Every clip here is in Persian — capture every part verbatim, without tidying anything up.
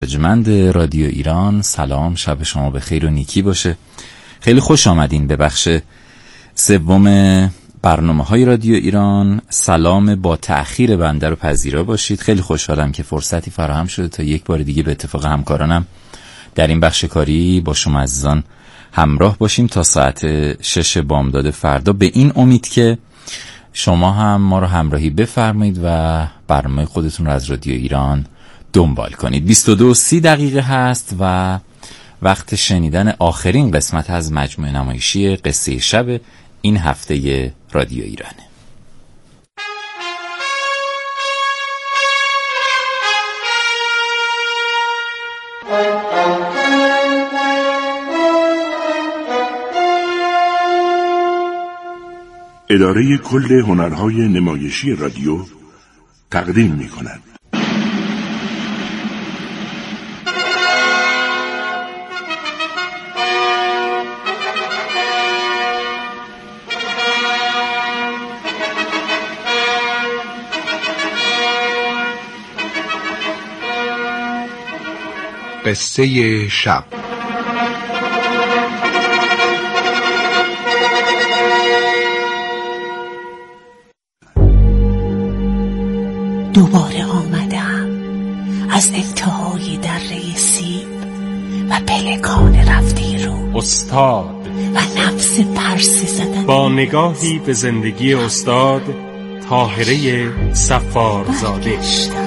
ارجمند رادیو ایران، سلام، شب شما بخیر و نیکی باشه. خیلی خوش آمدین به بخش سوم برنامه های رادیو ایران. سلام با تأخیر بنده رو پذیرا باشید. خیلی خوشحالم که فرصتی فراهم شده تا یک بار دیگه به اتفاق همکارانم در این بخش کاری با شما عزیزان همراه باشیم تا ساعت شش بامداد فردا، به این امید که شما هم ما رو همراهی بفرمایید و برنامه خودتون رو از رادیو ایران دنبال کنید. بیست و دو و سی دقیقه هست و وقت شنیدن آخرین قسمت از مجموعه نمایشی قصه شب این هفته رادیو ایرانه. اداره کل هنرهای نمایشی رادیو تقدیم می کند. قصه شب. دوباره آمدم از انتهای دره سیب و پلکان رفتی رو استاد و نفس پرسه زدن با نگاهی به زندگی استاد طاهره صفارزاده،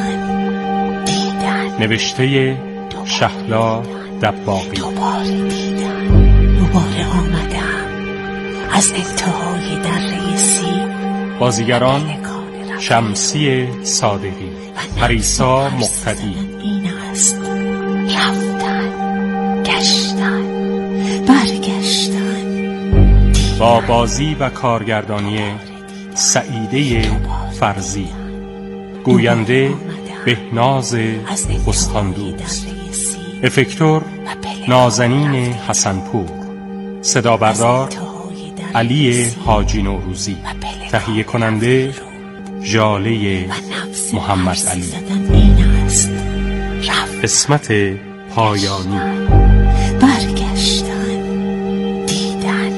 دیدن نوشته شهلا دباغی. دوباره دیدن دوباره آمدم از انتهای دره سیب. بازیگران شمسی صادقی، پریسا مقتدی. این است رفتن، گشتن، برگشتن. با بازی و کارگردانی سعیده فرزی، گوینده بهناز بستاندوست، افکتور نازنین حسنپور، صدا بردار علی حاجی نوروزی، تهیه کننده ژاله محمد علی. قسمت پایانی. برگشتن، دیدن،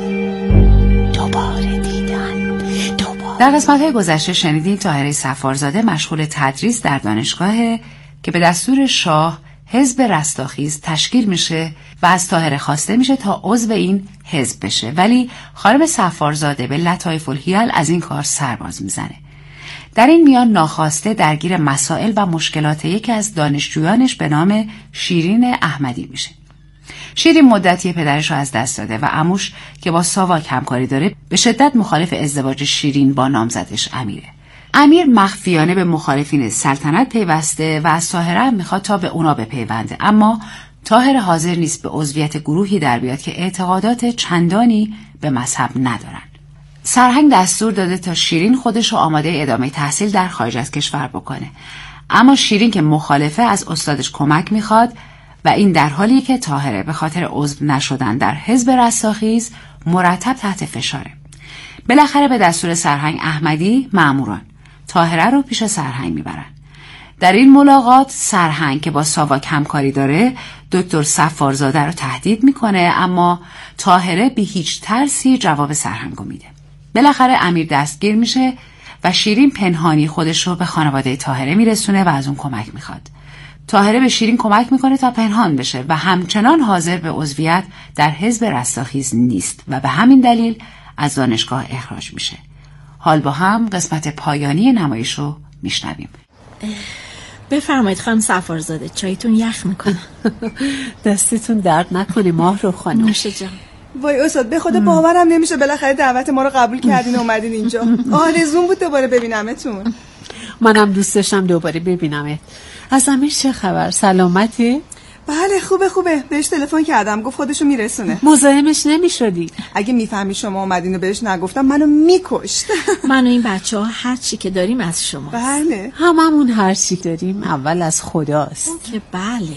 دوباره دیدن، دوباره. در قسمت‌های گذشته شنیدیم طاهره صفارزاده مشغول تدریس در دانشگاه که به دستور شاه حزب رستاخیز تشکیل میشه و از طاهره خواسته میشه تا عضو این حزب بشه، ولی خانم صفارزاده به لطایف الحیل از این کار سرباز میزنه. در این میان ناخواسته درگیر مسائل و مشکلات یکی از دانشجویانش به نام شیرین احمدی میشه. شیرین مدتی پدرش رو از دست داده و عموش که با ساواک همکاری داره به شدت مخالف ازدواج شیرین با نامزدش امیره. امیر مخفیانه به مخالفین سلطنت پیوسته و از طاهره هم میخواد تا به اونا بپیونده، اما طاهره حاضر نیست به عضویت گروهی در بیاد که اعتقادات چندانی به مذهب ندارن. سرهنگ دستور داده تا شیرین خودش رو آماده ادامه تحصیل در خارج از کشور بکنه، اما شیرین که مخالفه از استادش کمک میخواد و این در حالی که طاهره به خاطر عضو نشدن در حزب رستاخیز مرتب تحت فشاره. بالاخره به دستور سرهنگ احمدی مأموران طاهره رو پیش سرهنگ میبرن. در این ملاقات سرهنگ که با ساواک همکاری داره دکتر صفارزاده رو تهدید میکنه، اما طاهره بی هیچ ترسی جواب سرهنگو میده. بالاخره امیر دستگیر میشه و شیرین پنهانی خودش رو به خانواده طاهره میرسونه و از اون کمک میخواد. طاهره به شیرین کمک میکنه تا پنهان بشه و همچنان حاضر به عضویت در حزب رستاخیز نیست و به همین دلیل از دانشگاه اخراج میشه. حال با هم قسمت پایانی نمایش رو میشنویم. بفرمایید خانم صفارزاده، چایتون یخ میکنه. دستتون درد نکنه ماه رو خانم. نوشه جان. وای استاد به خدا باورم نمیشه بالاخره دعوت ما رو قبول کردین و اومدین اینجا. آرزوم بود دوباره ببینمتون. منم دوست داشتم دوباره ببینمت. از امیر چه خبر؟ سلامتی؟ بله خوبه خوبه، بهش تلفن کردم گفت خودشو میرسونه. مزاحمش نمیشدی؟ اگه میفهمی شما اومدین و بهش نگفتم منو میکشت. من و این بچه‌ها هر چی که داریم از شماست. بله هممون هر چی داریم اول از خداست. که بله،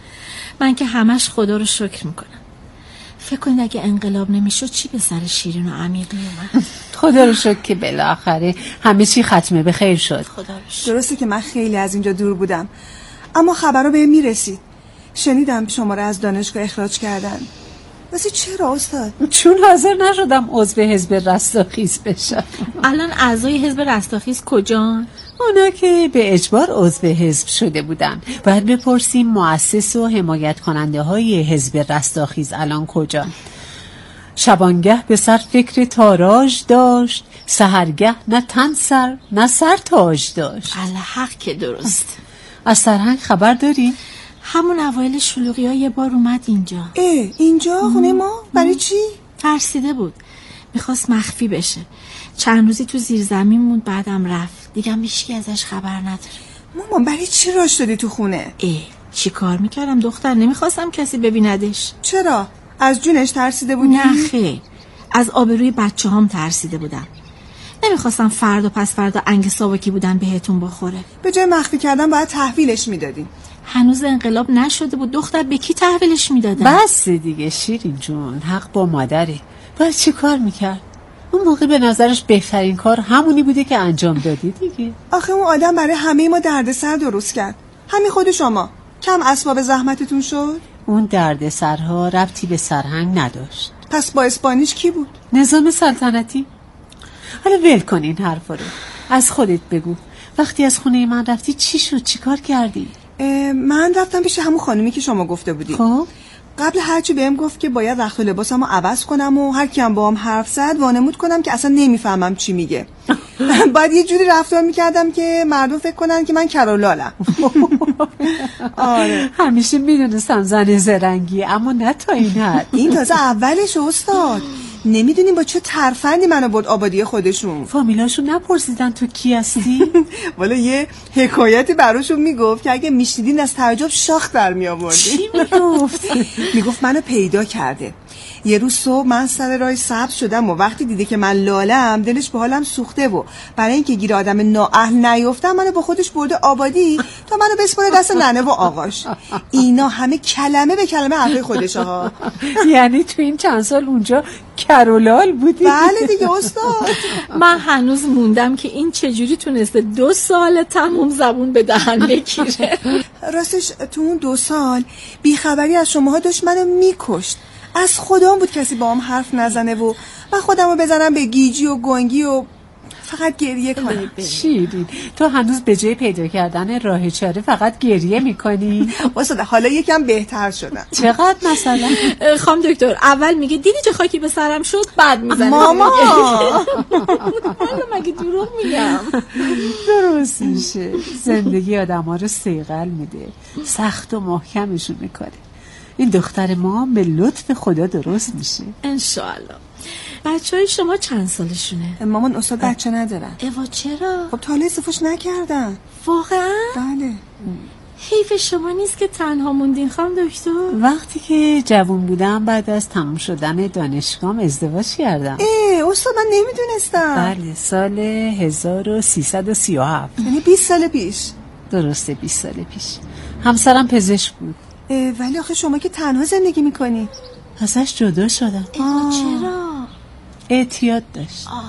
من که همش خدا رو شکر میکنم. فکر کنید اگه انقلاب نمیشد چی به سر شیرین و امیر میومد؟ خدا رو شکر که بالاخره همه چی ختمه به خیر شد. خدا رو شکر. درسته که من خیلی از اینجا دور بودم اما خبرها بهم میرسید. شنیدم شما رو از دانشگاه اخراج کردن. واسه چرا استاد؟ چون حاضر نشدم عضو حزب رستاخیز بشم. الان اعضای حزب رستاخیز کجان؟ اونا که به اجبار عضو حزب شده بودن. باید بپرسیم مؤسس و حمایت کننده های حزب رستاخیز الان کجان. شبانگه به سر فکر تاراج داشت، سحرگه نه تن سر نه سر تاج داشت. الحق که درست. از سرهنگ خبر داری؟ همون اوایل شلوغی ها یه بار اومد اینجا. اه اینجا خونه ما؟ برای چی؟ ترسیده بود، میخواست مخفی بشه. چند روزی تو زیر زمین موند، بعدم رفت. دیگه هیچکی ازش خبر نداره. مامان برای چی راش دادی تو خونه؟ اه چی کار میکردم دختر؟ نمیخواستم کسی ببیندش. چرا؟ از جونش ترسیده بودی؟ نه خیر، از آبروی بچه هم ترسیده بودم. نمیخواستم فردا پس فردا انگ ساواکی بودن بهتون بخوره. به جای مخفی کردن باید تحویلش میدادیم. هنوز انقلاب نشده بود دختر، به کی تحویلش میدادن؟ بس دیگه شیرین جون، حق با مادره. باید چی کار میکرد؟ اون موقع به نظرش بهترین کار همونی بوده که انجام دادی دیگه. آخه اون آدم برای همه ما دردسر درست کرد. همین خود شما کم اسباب زحمتتون شد؟ اون دردسرها ربطی به سرهنگ نداشت. پس با اسپانیش کی بود؟ نظام سلطنتی. حالا ول کن این حرفا رو. از خودت بگو، وقتی از خونه من رفتی چی شد؟ چی کار کردی؟ من رفتم پیش همون خانومی که شما گفته بودی. خب قبل هرچی بهم گفت که باید رخت و لباسمو عوض کنم و هر کیم با هم حرف زد وانمود کنم که اصلا نمیفهمم چی میگه. باید یه جوری رفتار میکردم که مردم فکر کنن که من کرولالم. آره همیشه میدونستم زن زرنگی، اما نه تا این حد. این تازه اولش استاد. نمیدونیم با چه ترفندی منو برد آبادی خودشون. فامیلاشون نپرسیدن تو کی هستی؟ والا یه حکایتی براشون میگفت که اگه میشنیدین از تعجب شاخ در میآوردین. چی میگفت؟ میگفت منو پیدا کرده. یه روز صبح من سر راه سبز شدم و وقتی دیده که من لالم دلش به حالم سوخته و برای اینکه گیر آدم نااهل نیفتم منو با خودش برده آبادی تا منو بسپاره دست ننه و آقاش. اینا همه کلمه به کلمه حرفای خودشه ها. یعنی تو این چند سال اونجا کرولال بودی؟ بله دیگه استاد. من هنوز موندم که این چجوری تونسته دو سال تموم زبون به دهن بگیره. راستش تو اون دو سال بیخبری از شماها داشت منو میکشت. از خودم بود کسی با هم حرف نزنه و من خودمو بزنم به گیجی و گنگی و فقط گریه کنم. شیرین تو هنوز به جای پیدا کردن راه چاره فقط گریه میکنی؟ واسه حالا یکم بهتر شدم. چقدر مثلا؟ خانم دکتر اول میگه دیدی چه خاکی به سرم شد، بعد میزنه ماما. حالا مگه دروغ میگم؟ درست میشه. زندگی آدم ها رو صیقل میده، سخت و محکمشون میکنه. این دختر ما به لطف خدا درست میشه انشالله. بچه های شما چند سالشونه؟ مامان استاد بچه ندارن. ایوا چرا؟ خب تا حالا استفاش نکردن. واقعا؟ بله. حیف شما نیست که تنها موندین خانم دکتر؟ وقتی که جوان بودم بعد از تموم شدن دانشگاهم ازدواج کردم. اه استاد من نمیدونستم. بله سال هزار و سیصد و سی و هفت، یعنی بیست سال پیش. درسته بیست سال پیش. همسرم پزشک بود. ولی آخه شما که تنها زندگی میکنی. ازش جدا شدم. ایوا چرا؟ اعتیاد داشت. آه.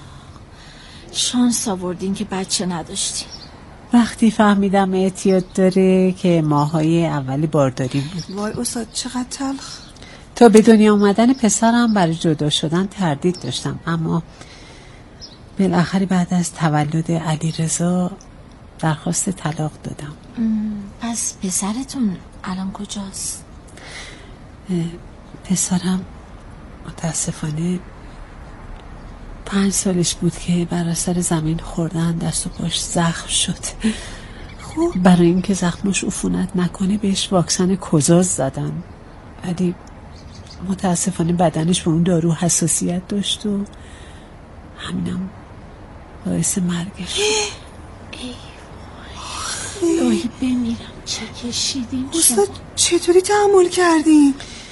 شانس آوردین که بچه نداشتین. وقتی فهمیدم اعتیاد داره که ماهای اولی بارداری بود. وای استاد چقدر تلخ. تا به دنیا اومدن پسرم برای جدا شدن تردید داشتم، اما بالاخره بعد از تولد علیرضا درخواست طلاق دادم. پس پسرتون الان کجاست؟ پسرم متاسفانه پنج سالش بود که بر اثر زمین خوردن دست و پاش زخم شد. خب برای اینکه زخمش عفونت نکنه بهش واکسن کوزاز زدن، ولی متاسفانه بدنش به اون دارو حساسیت داشت و همینم باعث مرگش. الهی بمیرم چه کشیدین. استاد چطوری تحمل کردین؟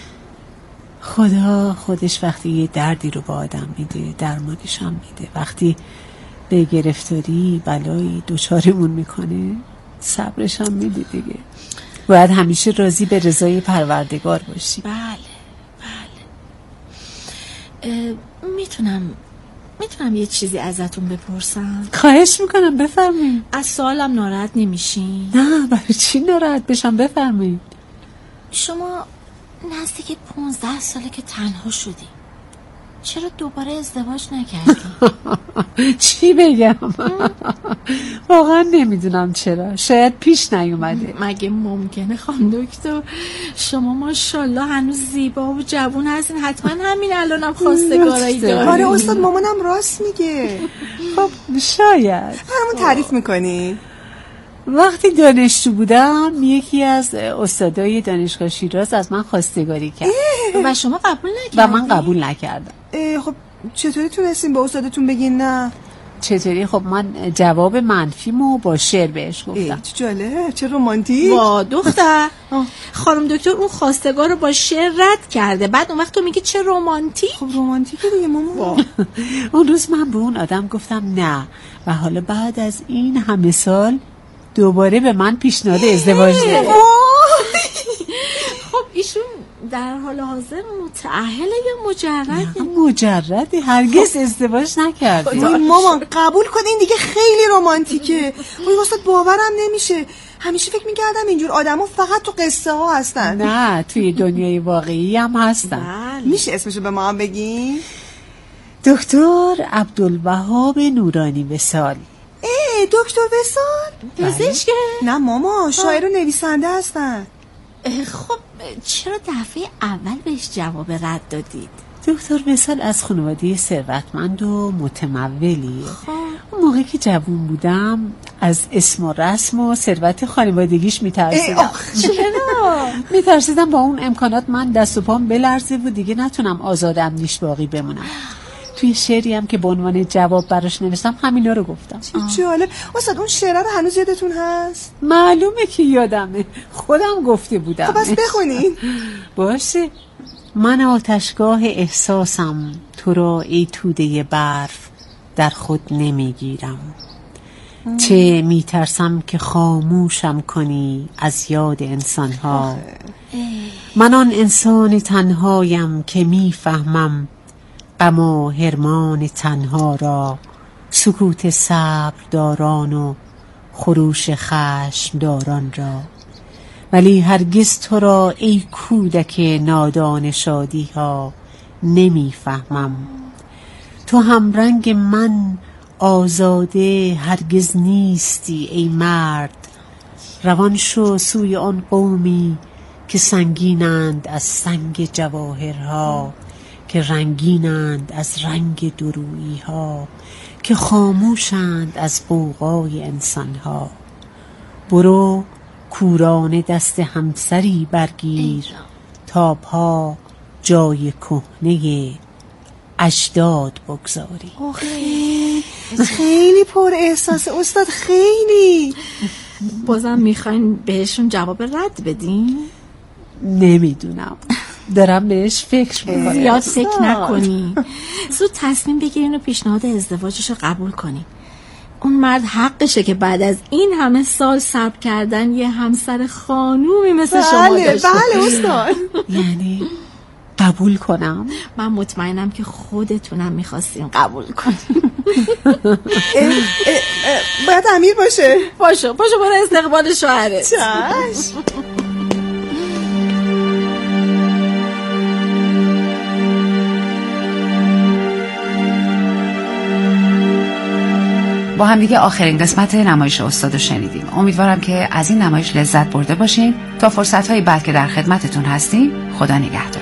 خدا خودش وقتی یه دردی رو با آدم میده درمانش هم میده. وقتی به گرفتاری بلایی دوچارمون میکنه صبرش هم میده دیگه. باید همیشه راضی به رضای پروردگار باشی. بله بله. میتونم میتونم یه چیزی ازتون بپرسم؟ خواهش میکنم بفرمایید. از سوالم ناراحت نمیشین؟ نه برای چی ناراحت بشم، بفرمایید. شما نزدیک پونزده ساله که تنها شدی، چرا دوباره ازدواج نکردی؟ چی بگم؟ واقعا نمیدونم چرا، شاید پیش نیومده. مگه ممکنه خانم دکتر؟ شما ماشاءالله هنوز زیبا و جوون هستین، حتما همین الانم خواستگارایی دارین. آره استاد، مامانم راست میگه. خب شاید. برامون تعریف میکنی؟ وقتی دانشجو بودم یکی از استادای دانشگاه شیراز از من خواستگاری کرد و شما قبول نکردی؟ و من قبول نکردم. خب چطوری تونستین به استادتون بگین نه؟ چطوری؟ خب من جواب منفیمو با شعر بهش گفتم. چه جالب، چه رمانتیک. وا دختر، خانم دکتر اون خواستگار رو با شعر رد کرده، بعد اون وقت تو میگی چه رمانتیک. خب رمانتیکه دیگه ماما. اون روز من به اون آدم گفتم نه و حالا بعد از این همه سال دوباره به من پیشنهاد ازدواج داده. خب ایشون در حال حاضر متأهله یا مجرده؟ مجرده، هرگز ازدواج نکرده. مامان قبول کن، این دیگه خیلی رمانتیکه. وای واسه باورم نمیشه، همیشه فکر میکردم اینجور آدما فقط تو قصه ها هستن. نه، توی دنیای واقعی هم هستن. بله. میشه اسمشو به ما هم بگین؟ دکتر عبدالوهاب نورانی وصال. ای دکتر وصال پزشکه؟ نه ماما، شاعر و نویسنده هستن. خب چرا دفعه اول بهش جواب رد دادید؟ دکتر وصال از خانواده ثروتمند و متمولی. اون موقع که جوون بودم از اسم و رسم و ثروت خانوادگیش میترسیدم. چرا؟ میترسیدم با اون امکانات من دست و پام بلرزه و دیگه نتونم آزاد اندیش باقی بمونم. توی شعری هم که به عنوان جواب براش نوشتم همینا رو گفتم. چه جالب. استاد اون شعر رو هنوز یادتون هست؟ معلومه که یادمه، خودم گفته بودم. خب بس بخونین. باشه. من آتشگاه احساسم، تو را ای توده برف در خود نمیگیرم. چه میترسم که خاموشم کنی از یاد انسانها. من آن انسان تنهایم که میفهمم غم و حرمان تنها را، سکوت صبر داران و خروش خشم داران را. ولی هرگز تو را ای کودک نادان شادی ها نمیفهمم. تو هم رنگ من آزاده هرگز نیستی ای مرد. روان شو سوی آن قومی که سنگینند از سنگ جواهرها، که رنگینند از رنگ درویی ها، که خاموشند از غوغای انسان ها. برو کورانه دست همسری برگیر تا پا جای کهنه اجداد بگذاری. خیلی خیلی پر احساس استاد، خیلی. بازم میخواین بهشون جواب رد بدین؟ نمیدونم، دارم بهش فکر میکنم. زیاد فکر نکنی، زود تصمیم بگیرین و پیشنهاد ازدواجش رو قبول کنی. اون مرد حقشه که بعد از این همه سال صبر کردن یه همسر خانومی مثل بله، شما داشته. بله استاد. یعنی قبول کنم؟ من مطمئنم که خودتونم میخواستین قبول کنیم. باید امیر باشه. باشو باشو برای استقبال شوهرت. چشم. با هم دیگه آخرین قسمت نمایش استاد رو شنیدیم. امیدوارم که از این نمایش لذت برده باشین. تا فرصت‌های بعد که در خدمتتون هستیم، خدا نگهدار.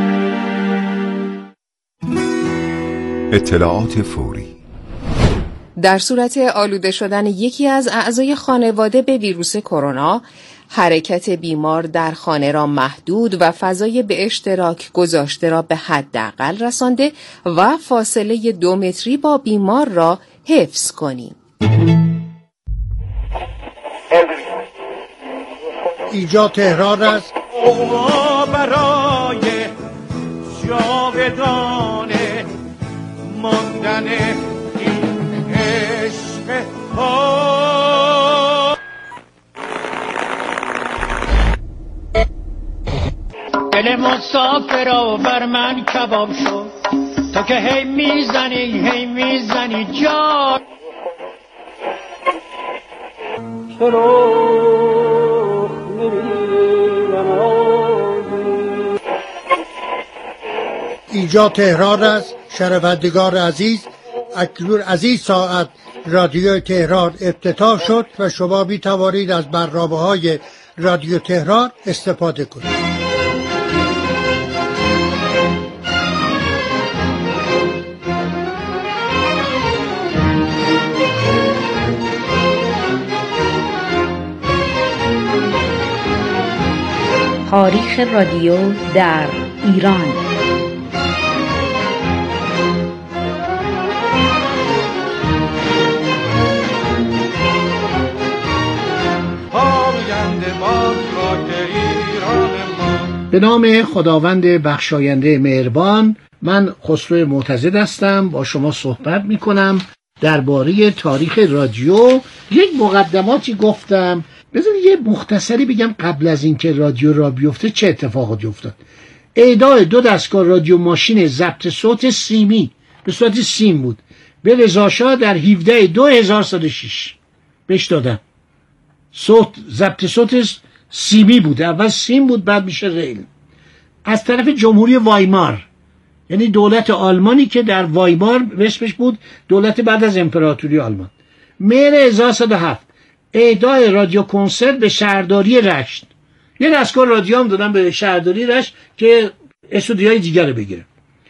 اطلاعات فوری. در صورت آلوده شدن یکی از اعضای خانواده به ویروس کرونا، حرکت بیمار در خانه را محدود و فضای به اشتراک گذاشته را به حداقل رسانده و فاصله دو متری با بیمار را حفظ کنیم. اینجا تهران است. برای جاودانه ماندن این عشق ها. دل مسافرا بر من کباب شد، تو که هی میزنی هی میزنی جا. اینجا تهران است. شنوندگان عزیز، اکنون از این ساعت رادیو تهران افتتاح شد و شما می توانید از برنامه‌های رادیو تهران استفاده کنید. تاریخ رادیو در ایران. به نام خداوند بخشاینده مهربان، من خسرو معتزد هستم، با شما صحبت می کنم درباره تاریخ رادیو. یک مقدماتی گفتم، بذارید یه مختصری بگم قبل از اینکه رادیو را بیفته چه اتفاقاتی افتاد. اهدای دو دستگاه رادیو ماشین ضبط صوت سیمی به صورت سیم بود به رضا شاه در هفدهم دو هزار و سیصد و شش بهش دادن. صوت ضبط صوت سیمی بود، اول سیم بود بعد میشه ریل. از طرف جمهوری وایمار، یعنی دولت آلمانی که در وایمار اسمش بود، دولت بعد از امپراتوری آلمان. مهر هزار و سیصد و هفت اهدای رادیو کنسرت به شهرداری رشت. یه دستگاه رادیو هم دادن به شهرداری رشت که استودیوهای دیگر رو بگیره.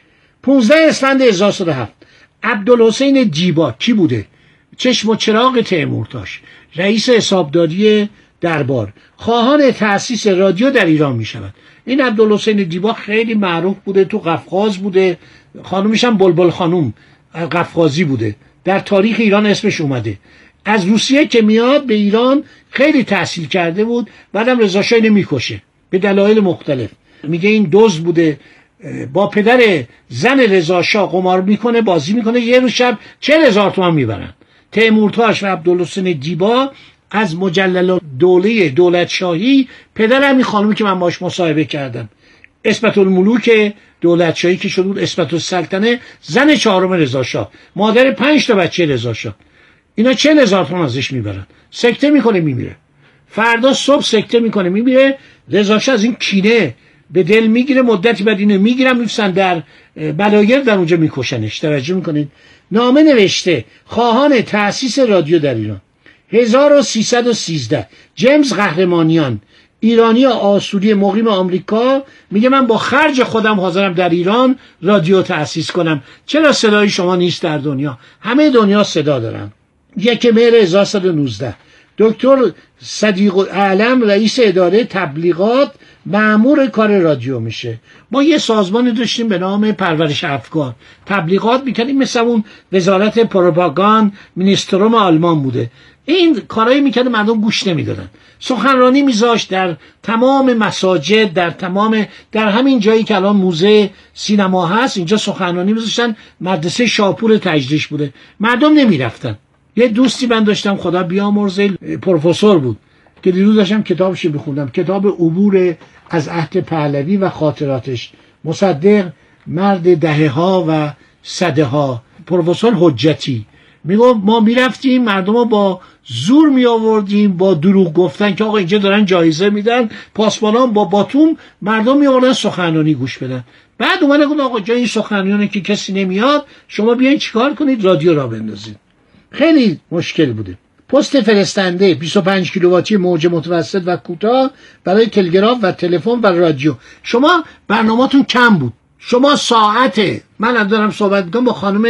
پانزدهم اسفند هزار و سیصد و هفت عبدالحسین جیبا کی بوده؟ چشم و چراغ تیمورتاش، رئیس حسابداری دربار، خواهان تأسیس رادیو در ایران می شود. این عبدالحسین جیبا خیلی معروف بوده، تو قفقاز بوده، خانومش هم بلبل خانوم قفقازی بوده، در تاریخ ایران اسمش اومده. از روسیه که میاد به ایران خیلی تحصیل کرده بود، بعدم رضا شاه اینو میکشه به دلایل مختلف. میگه این دزد بوده، با پدر زن رضا شاه قمار میکنه، بازی میکنه، یه روز شب چهل هزار تومان میبرن. تیمورتاش و عبدالحسین جیبا از مجلل دوله دولت شاهی، پدر همین خانومی که من باش مصاحبه کردم، اسمت الملوک دولت شاهی که شد بود اسمت السلطنه، زن چهارم رضا شاه، مادر پنج تا بچه رضا شاه. اینا چهل هزار تومان ازش میبرن، سکته میکنه میمیره. فردا صبح سکته میکنه میمیره. رضا شاه از این کینه به دل میگیره، مدتی بعد اینو میگیرن میفسن در بلایر، در اونجا میکشنش. توجه میکنید؟ نامه نوشته خواهان تأسیس رادیو در ایران. هزار و سیصد و سیزده جیمز قهرمانیان، ایرانی آسوری مقیم آمریکا، میگه من با خرج خودم حاضرم در ایران رادیو تأسیس کنم. چرا صدای شما نیست در دنیا؟ همه دنیا صدا دارن. یک مهر هزار و سیصد و نوزده دکتر صدیق اعلم رئیس اداره تبلیغات مأمور کار رادیو میشه. ما یه سازمان داشتیم به نام پرورش افکار، تبلیغات میکنیم، مثل اون وزارت پروپاگاند مینیستروم آلمان بوده. این کارایی میکنه، مردم گوش نمیدادن. سخنرانی میذاشت در تمام مساجد، در تمام در همین جایی که الان موزه سینما هست، اینجا سخنرانی میذاشتن. مدرسه شاپور تجریش بوده، مردم نمیرفتن. یه دوستی من داشتم خدا بیامرزه، پروفسور بود که دیروز داشتم کتابش میخوندم، کتاب عبور از عهد پهلوی و خاطراتش، مصدق مرد دهه ها و صده ها، پروفسور حجتی. میگو ما میرفتیم مردم رو با زور می آوردیم، با دروغ گفتن که آقا اینجا دارن جایزه میدن، پاسبانان با باتوم مردم می آوردن سخنرانی گوش بدن. بعد اومدن گفتن آقا جای این سخنرانیه که کسی نمیاد، شما بیاین چیکار کنید؟ رادیو را بندازید. خیلی مشکل بوده. پست فرستنده بیست و پنج کیلوواتی موج متوسط و کوتاه برای تلگراف و تلفن و رادیو. شما برنامه‌تون کم بود، شما ساعته، من دارم صحبت میکنم با خانم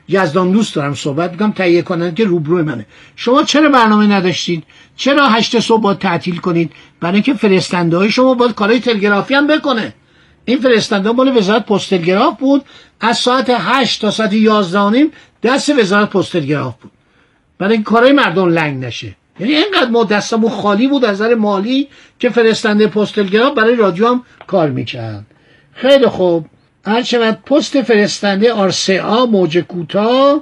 یزدان دوست دارم صحبت میکنم، تهیه کننده که روبروی منه. شما چرا برنامه نداشتید؟ چرا هشت صبح باید تعطیل کنید؟ برای اینکه فرستنده های شما باید کارهای تلگرافی هم بکنه. این فرستنده مال وزارت پست تلگراف بود، از ساعت هشت تا ساعت یازده و نیم دست وزارت پست تلگراف بود، برای اینکه کارهای مردم لنگ نشه. یعنی اینقدر ما دستمون خالی بود از نظر مالی که فرستنده پست تلگراف برای رادیو هم کار میکرد. خیلی خوب، هر شود پست فرستنده آر سی آ موج کوتاه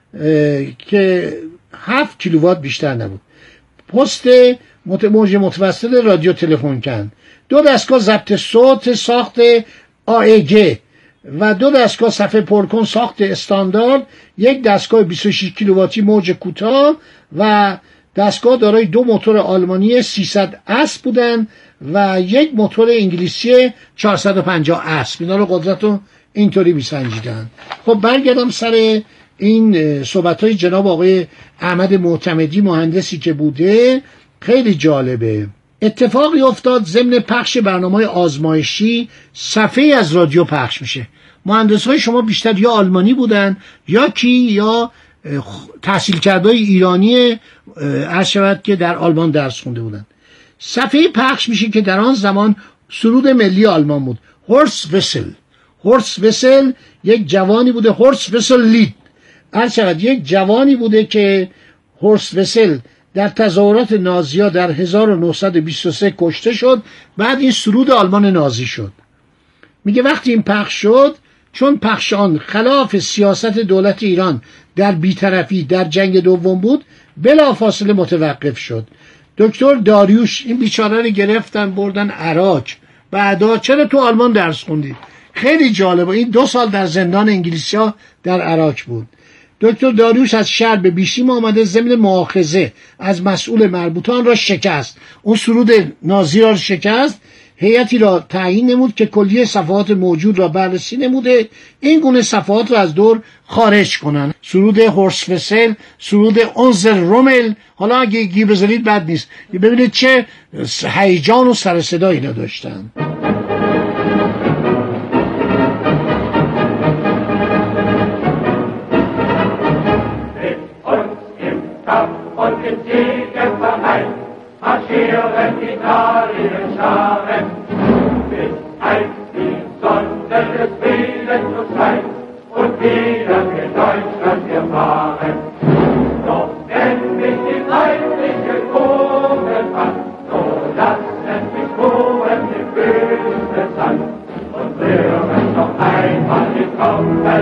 که هفت کیلووات بیشتر نبود. پست موج متوسط رادیو تلفن کن، دو دستگاه ضبط صوت ساخت آ ای جی و دو دستگاه صفحه پرکن ساخت استاندارد، یک دستگاه بیست و شش کیلوواتی موج کوتاه و دستگاه دارای دو موتور آلمانی سیصد اسب بودن و یک موتور انگلیسی چهارصد و پنجاه اسب. اینا رو قدرت رو اینطوری میسنجیدن. خب برگردم سر این صحبت‌های جناب آقای احمد معتمدی، مهندسی که بوده. خیلی جالبه. اتفاقی افتاد ضمن پخش برنامه‌های آزمایشی، صفحه‌ای از رادیو پخش میشه. مهندس‌های شما بیشتر یا آلمانی بودن یا کی یا تحصیل کرده‌های ایرانی عرض شود که در آلمان درس خونده بودن. صفحه پخش میشه که در آن زمان سرود ملی آلمان بود، هورس وسل. هورس وسل یک جوانی بوده، هورس وسل لید عرض شود یک جوانی بوده که هورس وسل در تظاهرات نازی‌ها در هزار و نهصد و بیست و سه کشته شد. بعد این سرود آلمان نازی شد. میگه وقتی این پخش شد، چون پخش آن خلاف سیاست دولت ایران در بی‌طرفی در جنگ دوم بود، بلافاصله متوقف شد. دکتر داریوش این بیچاره رو گرفتن بردن عراق. بعدا چرا تو آلمان درس خوندید؟ خیلی جالبه. این دو سال در زندان انگلیسی‌ها در عراق بود. دکتر داریوش از شهر به بیشیم آمده، ضمن مؤاخذه از مسئول مربوطان را شکست. اون سرود نازی را شکست. هیئتی را تعیین نمود که کلیه صفحات موجود را بررسی نموده، این گونه صفحات را از دور خارج کنن. سرود هورس وسل، سرود اونزر رومل. حالا اگه گی بذارید بد نیست، ببینید چه هیجان و سر صدا اینا داشتن. Marschieren Italien Scharen, bis einst die Sonne des Friedens zu scheint und wieder für Deutschland wir fahren. Doch wenn mich die feindliche Kurve fasst, so lassen mich ruhen im bösen Sand und rühren noch einmal die Trommel.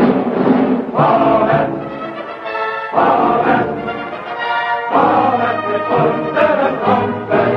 Fahren, fahren, fahren mit unseren Trommeln,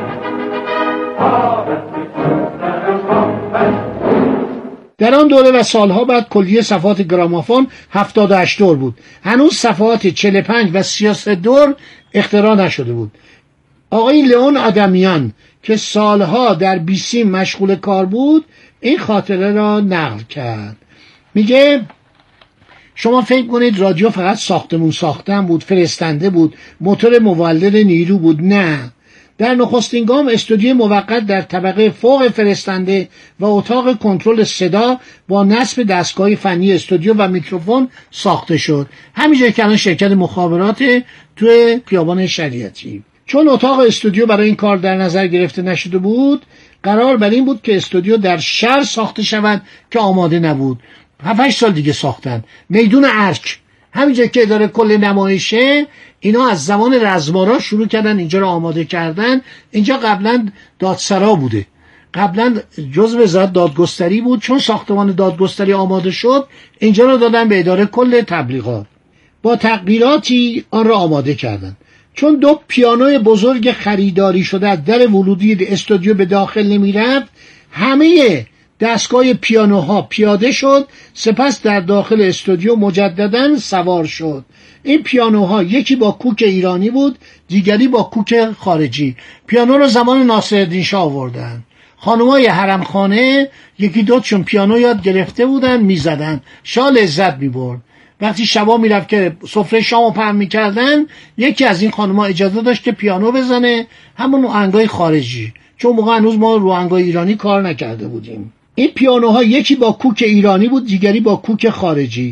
fahren mit unseren Trommeln. در آن دوره و سالها بعد کلیه صفحات گرامافون هفتاد و هشت دور بود. هنوز صفحات چهل و پنج و سی و سه دور اختراع نشده بود. آقای لئون آدمیان که سالها در بیسیم مشغول کار بود، این خاطره را نقل کرد. میگه شما فکر کنید رادیو فقط ساختمون ساختن بود، فرستنده بود، موتور مولد نیرو بود. نه، در نخستین گام استودیوی موقت در طبقه فوق فرستنده و اتاق کنترل صدا با نصب دستگاه فنی استودیو و میکروفون ساخته شد. همینجا که الان شرکت مخابرات توی خیابان شریعتی. چون اتاق استودیو برای این کار در نظر گرفته نشده بود، قرار بر این بود که استودیو در شهر ساخته شود که آماده نبود. هفت هشت سال دیگه ساختن. میدون ارک، همینجا که اداره کل نمایشه، اینا از زمان رزمارا شروع کردن اینجا رو آماده کردن. اینجا قبلا دادسرا بوده، قبلا جزء وزارت دادگستری بود. چون ساختمان دادگستری آماده شد، اینجا رو دادن به اداره کل تبلیغات. با تغییراتی آن را آماده کردن. چون دو پیانوی بزرگ خریداری شده از در ورودی استودیو به داخل نمی رفت، همه دستگاه پیانوها پیاده شد، سپس در داخل استودیو مجدداً سوار شد. این پیانوها یکی با کوک ایرانی بود، دیگری با کوک خارجی. پیانو رو زمان ناصرالدین شاه آوردن. خانمای حرمخانه یکی دوتشون پیانو یاد گرفته بودن، میزدن، شاه لذت میبرد. وقتی شبا میرفت که سفره شامو پهن میکردن، یکی از این خانم‌ها اجازه داشت که پیانو بزنه، همون آهنگای خارجی، چون موقع هنوز ما رو آهنگای ایرانی کار نکرده بودیم. این پیانوها یکی با کوک ایرانی بود، دیگری با کوک خارجی.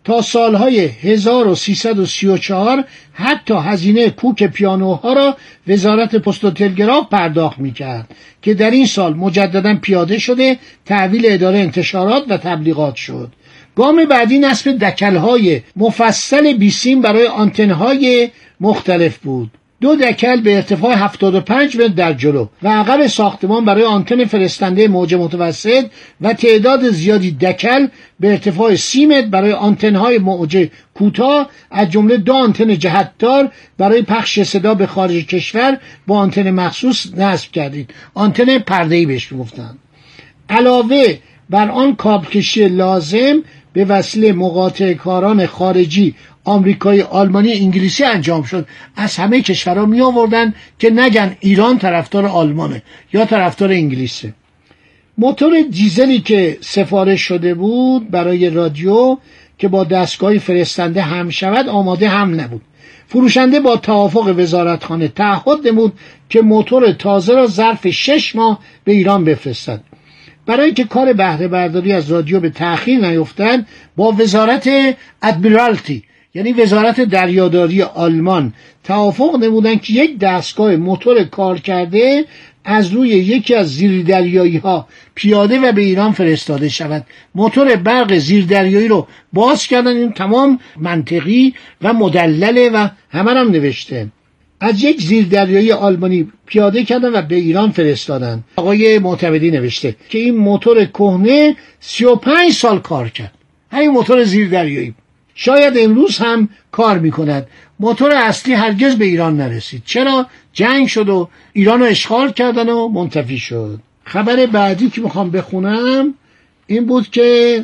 تا سالهای هزار و سیصد و سی و چهار حتی هزینه کوک پیانوها را وزارت پست و تلگراف پرداخت می‌کرد که در این سال مجددا پیاده شده، تحویل اداره انتشارات و تبلیغات شد. گام بعدی نصب دکل‌های مفصل بیسیم برای آنتن‌های مختلف بود. دو دکل به ارتفاع هفتاد و پنج متر در جلو و عقب ساختمان برای آنتن فرستنده موج متوسط و تعداد زیادی دکل به ارتفاع سی متر برای آنتن‌های موج کوتاه، از جمله دو آنتن جهتدار برای پخش صدا به خارج کشور با آنتن مخصوص نصب کردید. آنتن پرده‌ای بهش می‌گفتن. علاوه بر آن کابل کشی لازم به وسیله مقاطع کاران خارجی آمریکایی، آلمانی، انگلیسی انجام شد. از همه کشورها می آوردن که نگن ایران طرفدار آلمانه یا طرفدار انگلیسه. موتور دیزلی که سفارش شده بود برای رادیو که با دستگاه فرستنده هم شود آماده هم نبود. فروشنده با توافق وزارتخانه تعهد نمود که موتور تازه را ظرف شش ماه به ایران بفرستد. برای که کار بهره برداری از رادیو به تأخیر نیفتد، با وزارت ادمیرالتی یعنی وزارت دریاداری آلمان توافق نمودند که یک دستگاه موتور کار کرده از روی یکی از زیردریایی ها پیاده و به ایران فرستاده شود. موتور برق زیردریایی رو باز کردن، این تمام منطقی و مدلله و همه هم نوشته. از یک زیردریایی آلمانی پیاده کردن و به ایران فرستادن. آقای معتمدی نوشته که این موتور کهنه سی و پنج سال کار کرد. همین موتور زیردریایی شاید امروز هم کار میکند. موتور اصلی هرگز به ایران نرسید. چرا؟ جنگ شد و ایران رو اشغال کردن و منتفی شد. خبر بعدی که میخوام بخونم این بود که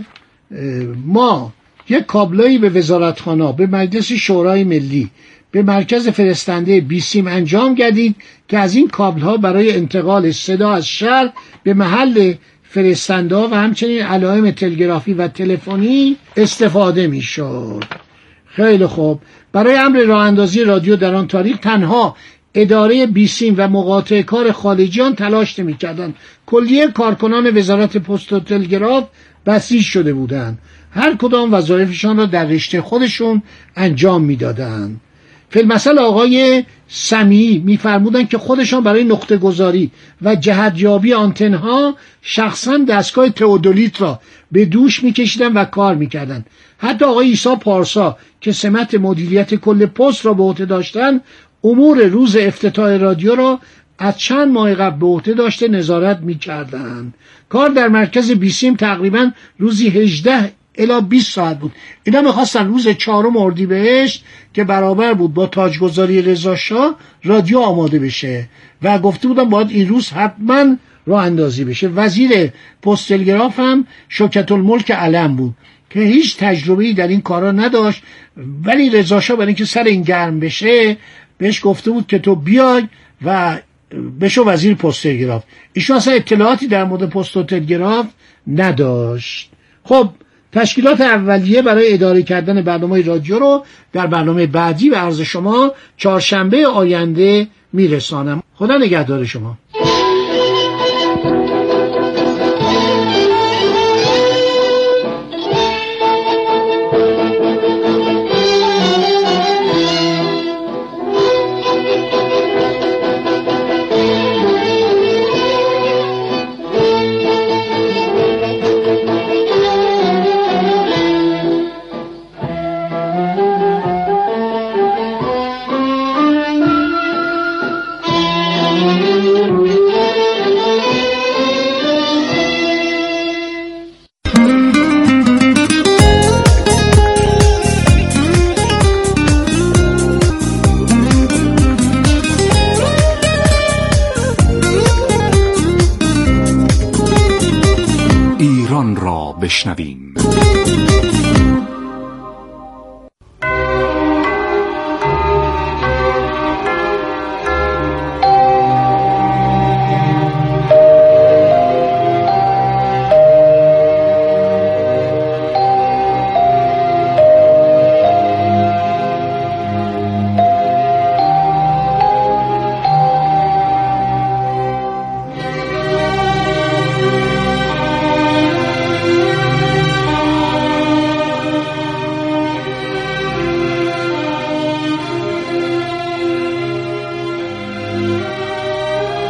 ما یک کابلایی به وزارتخانه، به مجلس شورای ملی، به مرکز فرستنده بیسیم انجام گردید که از این کابل ها برای انتقال صدا از شهر به محل فرستنده و همچنین علائم تلگرافی و تلفنی استفاده می شد. خیلی خوب. برای امر راه اندازی رادیو در آن تاریخ تنها اداره بیسیم و مقاطع کار خارجیان تلاش نمی کردند. کلیه کارکنان وزارت پست و تلگراف بسیج شده بودند. هر کدام وظایفشان را در رشته خودشون انجام می دادند. فیلمثل آقای سمیعی می‌فرمودند که خودشان برای نقطه گذاری و جهتیابی آنتن‌ها شخصاً دستگاه تئودولیت را به دوش می‌کشیدند و کار می‌کردند. حتی آقای عیسی پارسا که سمت مدیریت کل پست را به عهده داشتند، امور روز افتتاح رادیو را از چند ماه قبل به عهده داشته نظارت می‌کردند. کار در مرکز بیسیم تقریباً روزی هجده الی بیست ساعت بود. اینا میخواستن روز چهارم اردیبهشت که برابر بود با تاجگذاری رضا شاه رادیو آماده بشه و گفته بودن باید این روز حتما راه اندازی بشه. وزیر پست تلگراف هم شوکت الملک علم بود که هیچ تجربه‌ای در این کارا نداشت، ولی رضا شاه برای اینکه سر این گرم بشه بهش گفته بود که تو بیای و بشو وزیر پست تلگراف. ایشون اصلا اطلاعاتی در مورد پست و تلگراف نداشت. خب تشکیلات اولیه برای اداره کردن برنامه رادیو رو در برنامه بعدی به عرض شما چهارشنبه آینده میرسانم. خدا نگهدار شما. بشنویم.